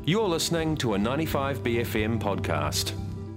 You're listening to a 95BFM podcast.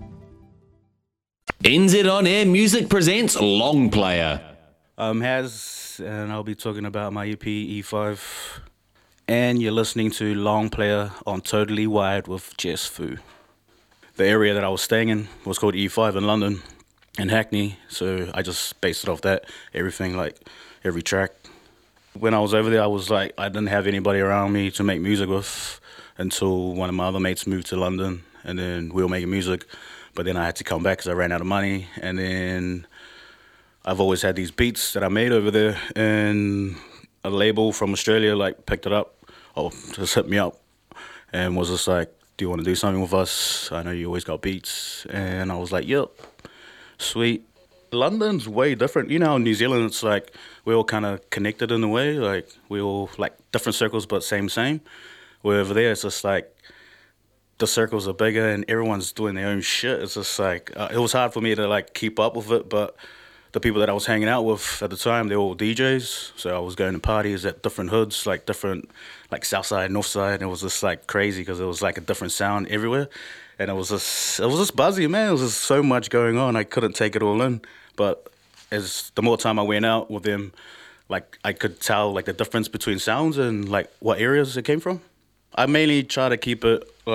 NZ On Air Music presents Long Player. I'm Haz, and I'll be talking about my EP E5. And you're listening to Long Player on Totally Wired with Jess Fu. The area that I was staying in was called E5 in London, in Hackney, so I just based it off that, everything, like every track. When I was over there, I didn't have anybody around me to make music with until one of my other mates moved to London, and then we were making music, but then I had to come back because I ran out of money, and then I've always had these beats that I made over there, and a label from Australia picked it up, or just hit me up, and was just like, do you want to do something with us? I know you always got beats, and I was like, yep, sweet. London's way different. You know how in New Zealand it's like we're all kind of connected in a way, like we all like different circles but same. Where over there, it's just like the circles are bigger and everyone's doing their own shit. It's just like, it was hard for me to like keep up with it, but the people that I was hanging out with at the time, they were all DJs. So I was going to parties at different hoods, like different, like south side, north side. And it was just like crazy because it was like a different sound everywhere. And it was just buzzy, man. It was just so much going on. I couldn't take it all in. But as the more time I went out with them, like I could tell like the difference between sounds and like what areas it came from. I mainly try to keep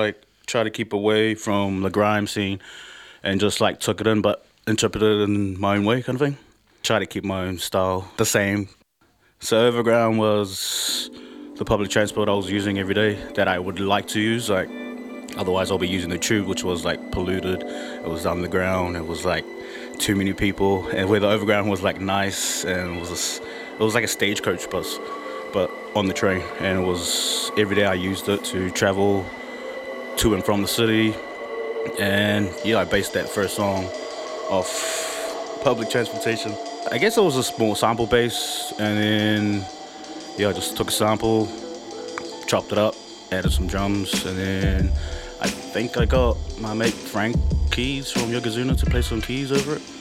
away from the grime scene and just like took it in but interpreted it in my own way kind of thing. Try to keep my own style the same. So Overground was the public transport I was using every day that I would like to use. Like otherwise I'll be using the tube, which was like polluted. It was underground. It was like too many people. And where the Overground was like nice and it was like a stagecoach bus, but on the train, and it was every day I used it to travel to and from the city. And yeah, I based that first song off public transportation. I guess it was a small sample base, and then yeah, I just took a sample, chopped it up, added some drums, and then I think I got my mate Frank Keys from Yokozuna to play some keys over it.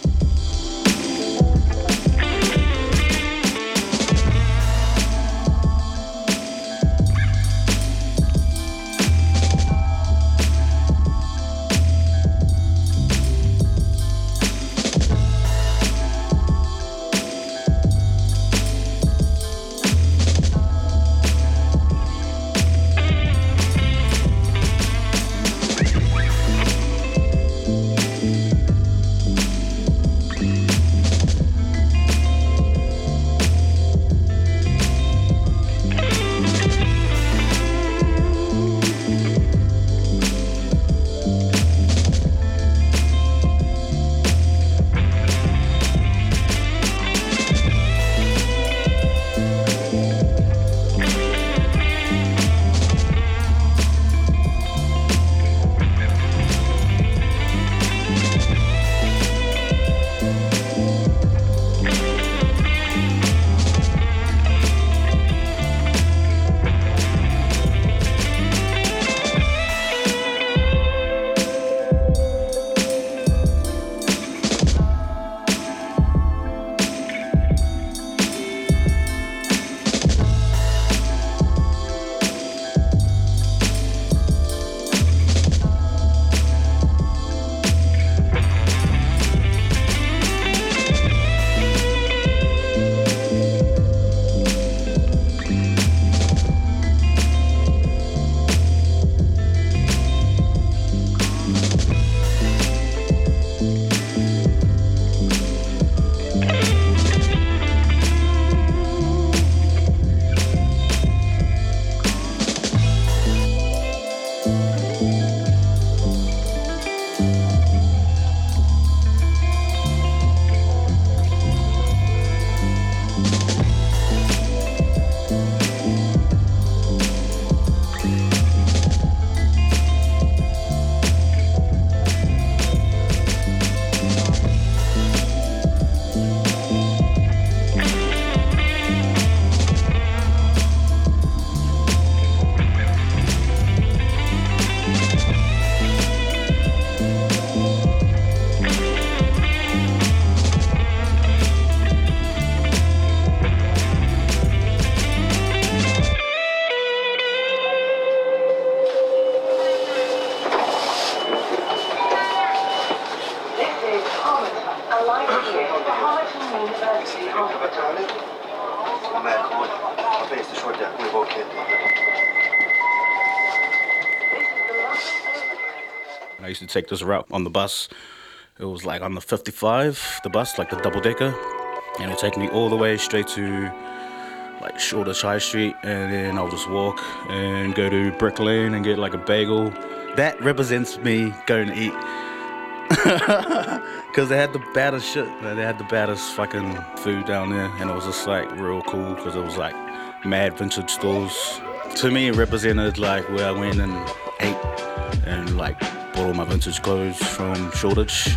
I used to take this route on the bus. It was like on the 55, the bus, like the double-decker. And it'd take me all the way straight to like Shoreditch High Street, and then I'll just walk and go to Brick Lane and get like a bagel. That represents me going to eat. Because they had the baddest shit. They had the baddest fucking food down there, and it was just like real cool because it was like mad vintage stores. To me, it represented like where I went and ate and like bought all my vintage clothes from Shoreditch.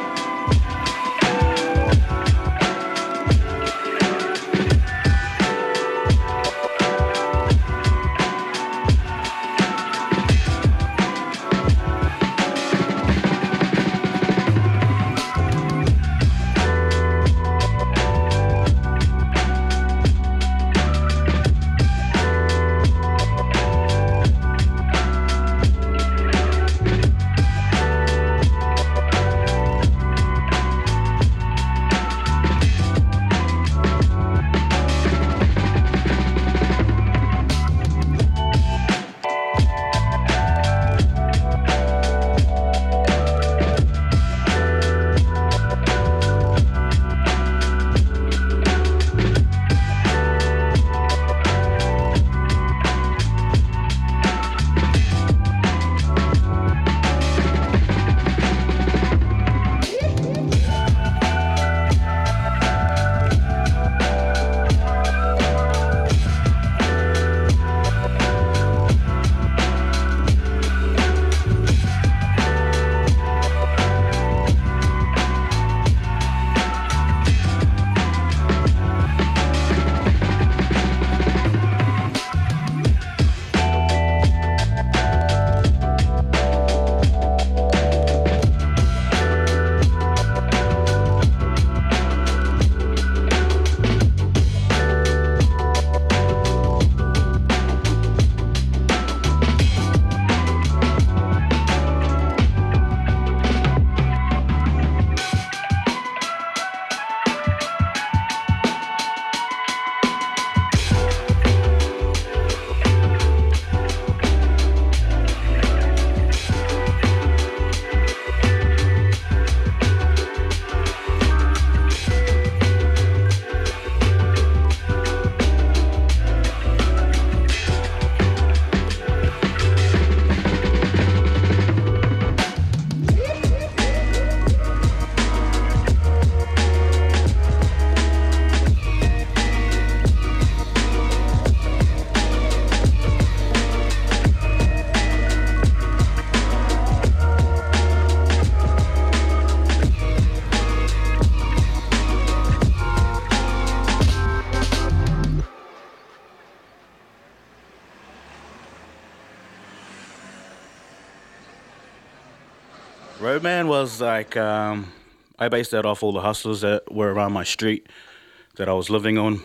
Roadman was like, I based that off all the hustlers that were around my street that I was living on,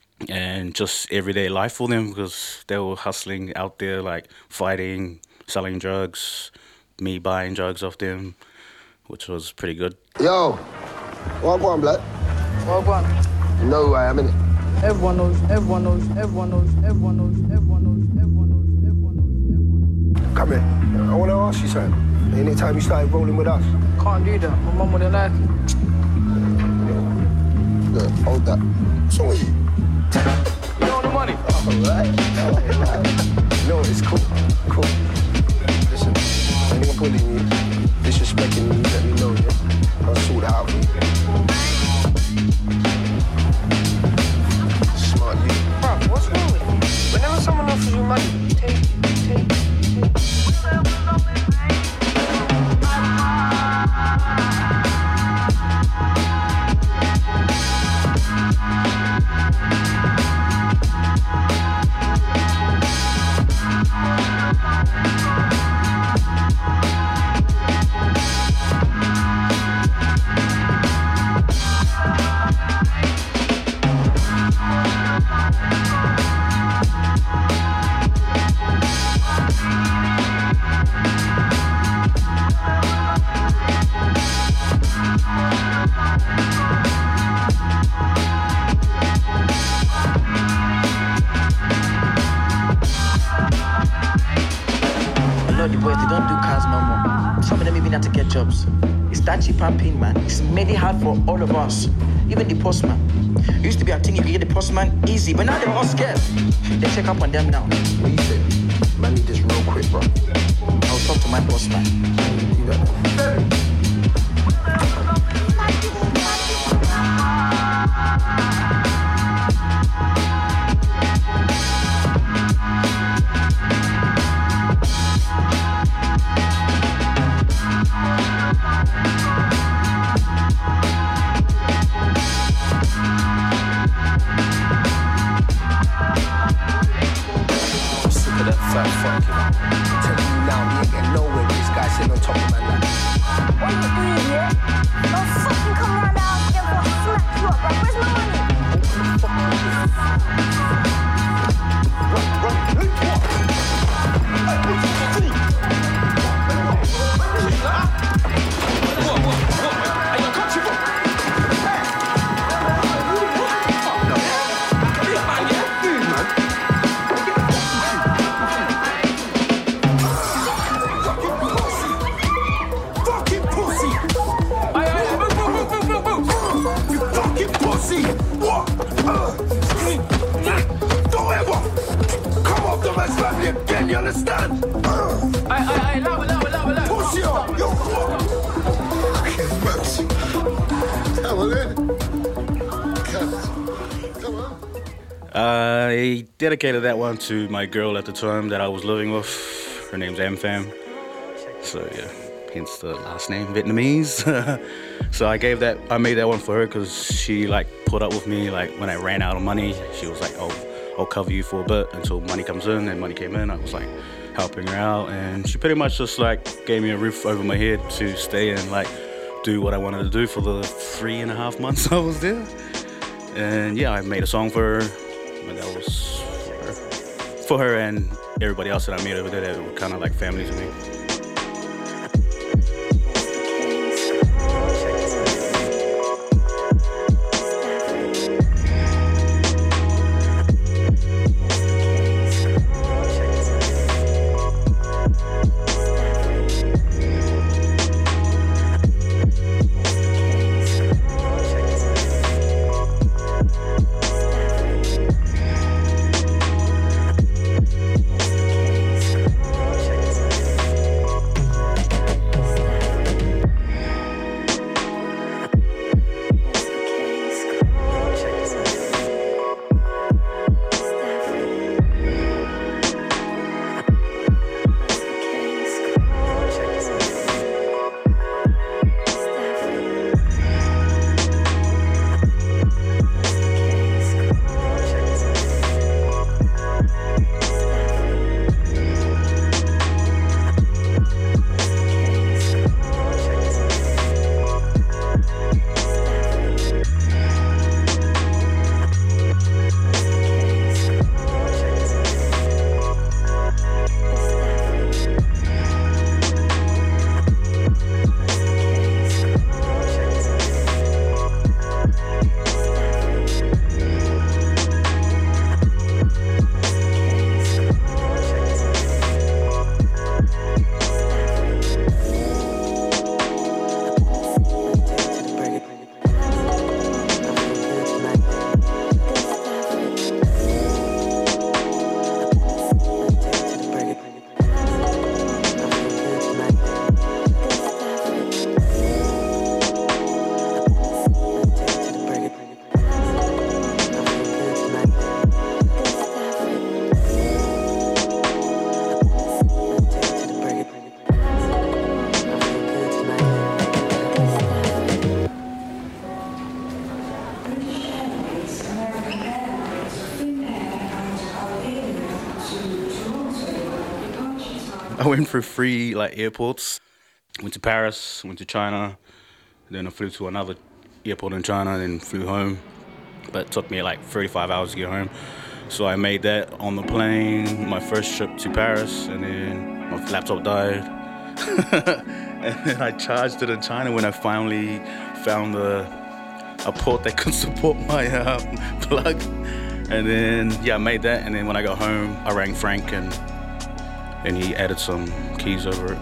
and just everyday life for them, because they were hustling out there, like fighting, selling drugs, me buying drugs off them, which was pretty good. Yo, what go on, blood? What go on? You know who I am, innit? Everyone knows, everyone knows, everyone knows, everyone knows, everyone knows, everyone knows, everyone knows, everyone knows. Come here. I want to ask you something. Anytime you started rolling with us? Can't do that. My mum wouldn't like it. Look, hold that. What's wrong with you? You know the money? All right. No, it's cool. Cool. Listen, anyone pulling you, disrespecting you, let me know, yeah? I'll sort it out for you. Smart you. Bro, what's wrong with you? Whenever someone offers you money, you take it, you take it, you take it. boys, they don't do cars no more. Some of them even have to get jobs. It's that cheap and pain, man. It's made it hard for all of us. Even the postman. It used to be a thing you could get the postman easy, but now they're all scared. They check up on them now. What you say? Man, need this real quick, bro. I'll talk to my postman. You got that. I dedicated that one to my girl at the time that I was living with. Her name's Ampham. So yeah, hence the last name, Vietnamese. So I made that one for her because she like put up with me like when I ran out of money. She was like, I'll cover you for a bit until money comes in, and money came in. I was like helping her out, and she pretty much just like gave me a roof over my head to stay and like do what I wanted to do for the 3.5 months I was there. And yeah, I made a song for her. But that was for her and everybody else that I met over there that were kind of like family to me. I went through 3 like airports. Went to Paris, went to China, then I flew to another airport in China, then flew home. But it took me like 35 hours to get home. So I made that on the plane, my first trip to Paris, and then my laptop died. And then I charged it in China when I finally found a port that could support my plug. And then, yeah, I made that, and then when I got home, I rang Frank, and and he added some keys over it.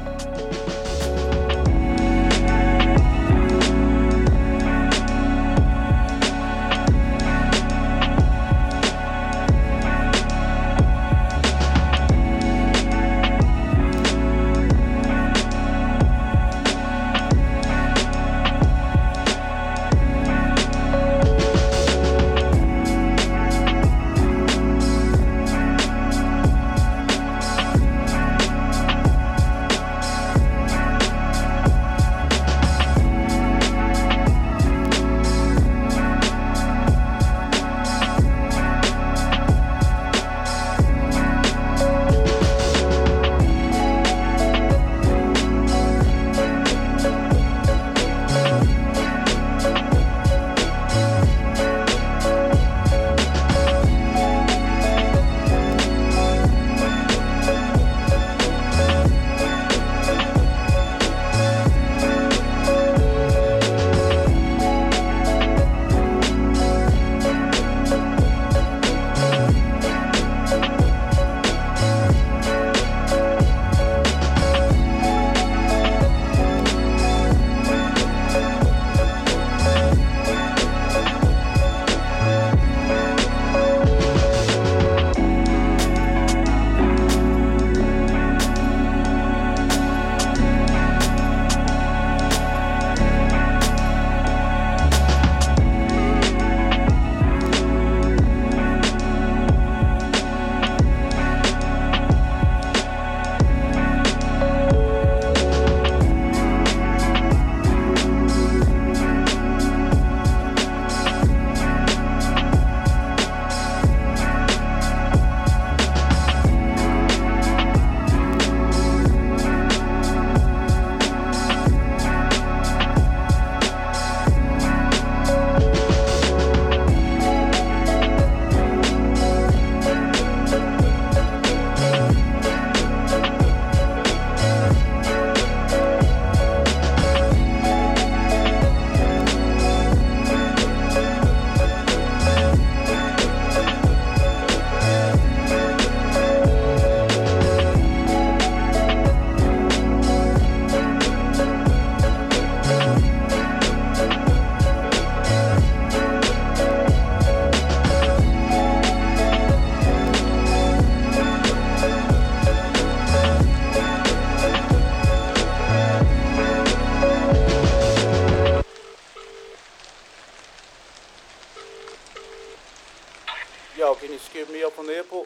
Yo, can you scoop me up from the airport?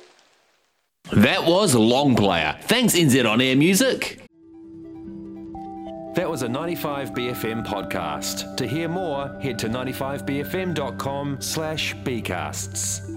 That was Long Player. Thanks, NZ On Air Music. That was a 95BFM podcast. To hear more, head to 95bfm.com/bcasts.